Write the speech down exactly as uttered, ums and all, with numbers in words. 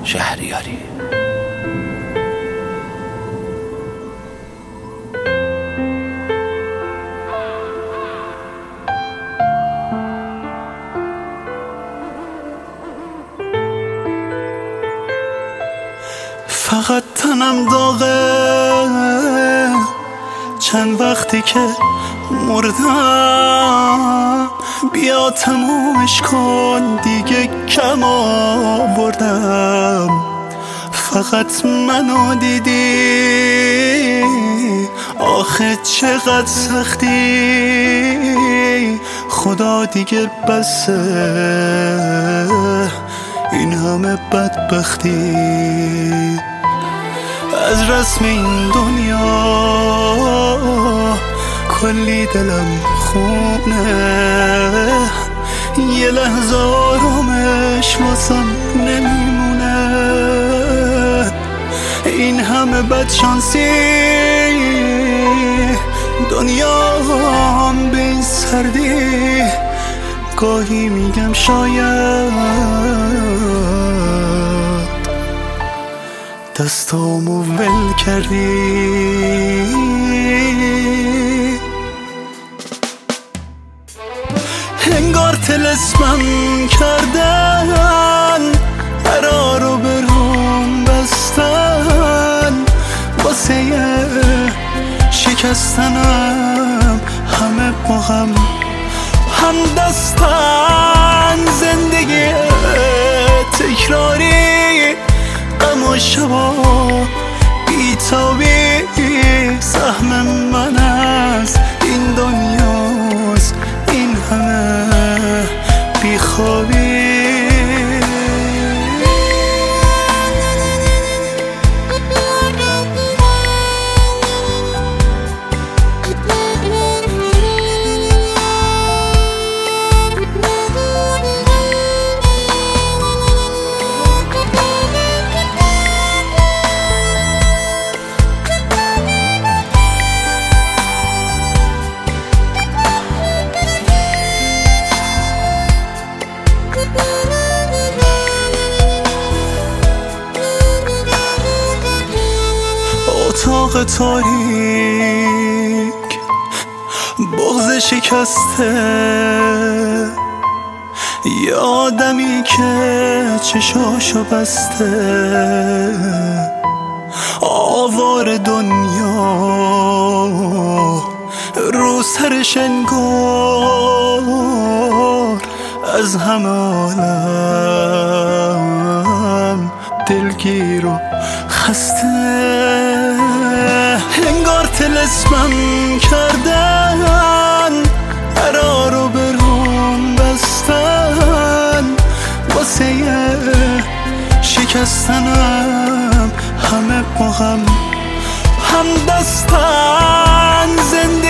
شهریاری. فقط تنم داغه، چند وقتی که مردم، بیا تمومش کن دیگه، کم آوردم. فقط منو دیدی، آخه چقدر سختی، خدا دیگه بسه این همه بدبختی. از رسم این دنیا کلی دلم خونه، یه لحظه آرامش واسم نمیمونه. این همه بدشانسی، دنیا هم به این سردی، گاهی میگم شاید دستامو ول کردی. انگار طلسمم کردن، قرارو به روم بستن، واسه شکستنم همه با هم هم دستن. زندگی تکراری، غم و شبا بیتابی، سهم من از این دنیاست، این همه بیخوابی. اتاق تاریک، بغض شکسته، یه آدمی که چشاشو بسته، آوار دنیا رو سرش انگار از همه عالم دلگیر و خسته. انگار طلسمم کردن، قرارو به روم بستن، واسه شکستنم همه با هم هم دستن. زندگی